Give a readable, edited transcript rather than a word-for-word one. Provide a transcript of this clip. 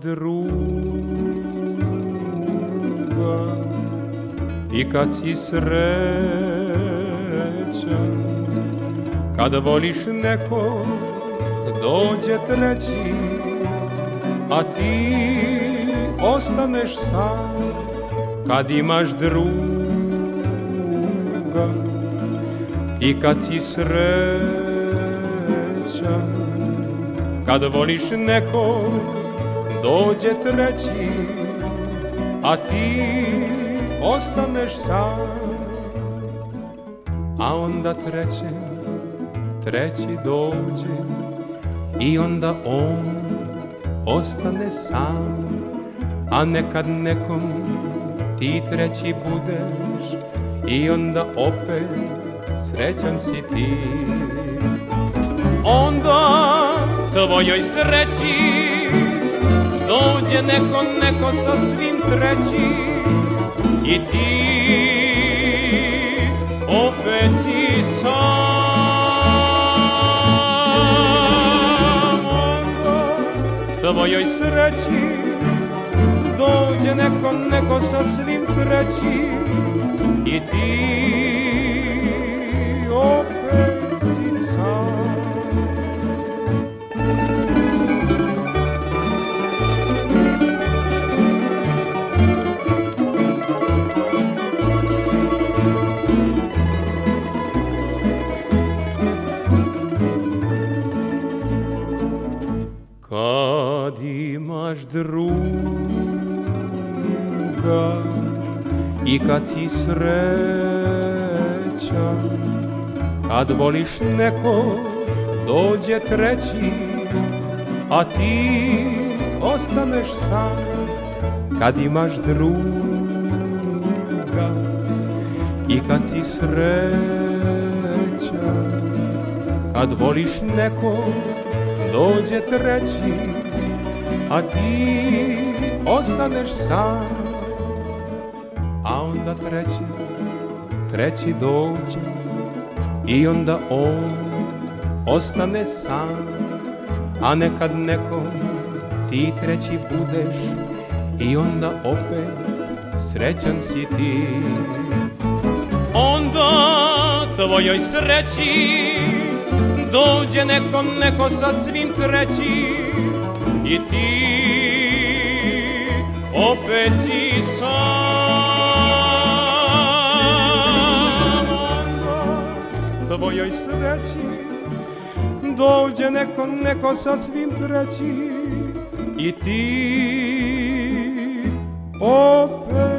druga i kad si srećan, kad voliš nekog dođe treći, a ti ostaneš sam. Kad imaš druga i kad si srećan, kad voliš nekog dođe treći, a ti ostaneš sam. A onda treći dođe i onda on ostane sam. A nekad nekom ti treći budeš i onda opet srećan si ti. Onda tvojoj sreći dođe neko sasvim treći i ti opet si sam. Onda tvojoj sreći dođe neko sasvim treći i ti opet si sam. Kad imaš druga i kad si srećan, kad voliš nekog dođe treći, a ti ostaneš sam. Kad imaš druga i kad si srećan, kad voliš nekog dođe treći, a ti ostaneš sam. A onda treći dođe i onda on ostane sam. A nekad nekom ti treći budeš i onda opet srećan si ti. Onda tvojoj sreći dođe neko sasvim treći i ti opet si sam. Onda tvojoj sreći dođe neko sasvim treći i ti opet